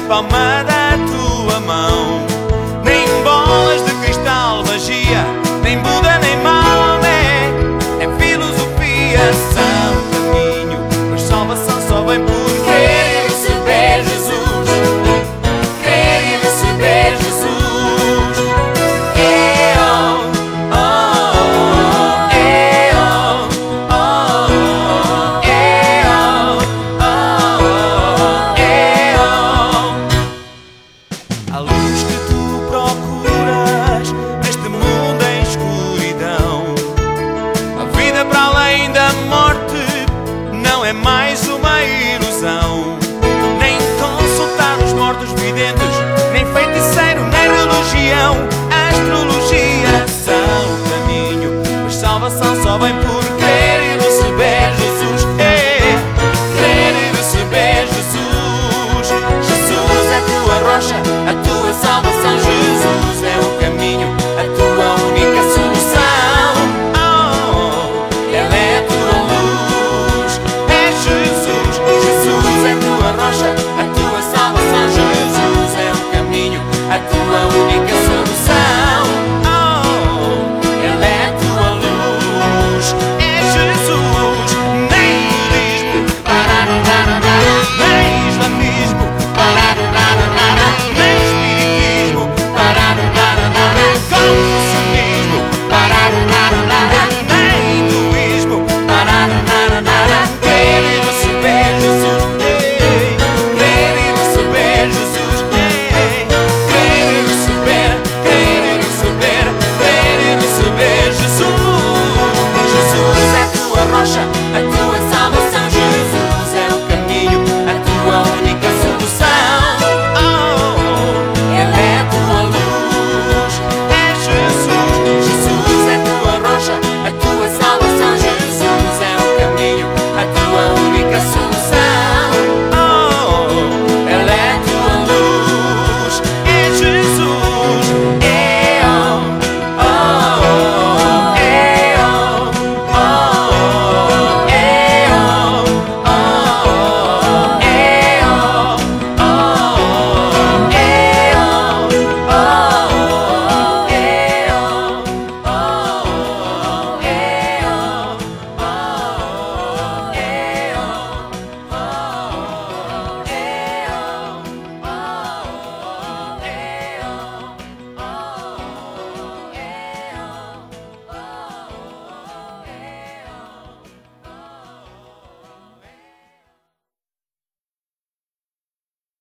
palma da tua mão. Nem bolas de cristal, magia, nem Buda, nem Maomé. É filosofia, são caminho, mas salvação só vem por crer e receber Jesus. Crer e receber Jesus. A luz que tu procuras neste mundo em escuridão, a vida para além da morte não é mais uma ilusão. Nem consultar os mortos videntes, nem feiticeiro, nem religião. A astrologia são o caminho, mas salvação só vem por crer e receber Jesus. Crer e receber Jesus. Jesus é tua rocha,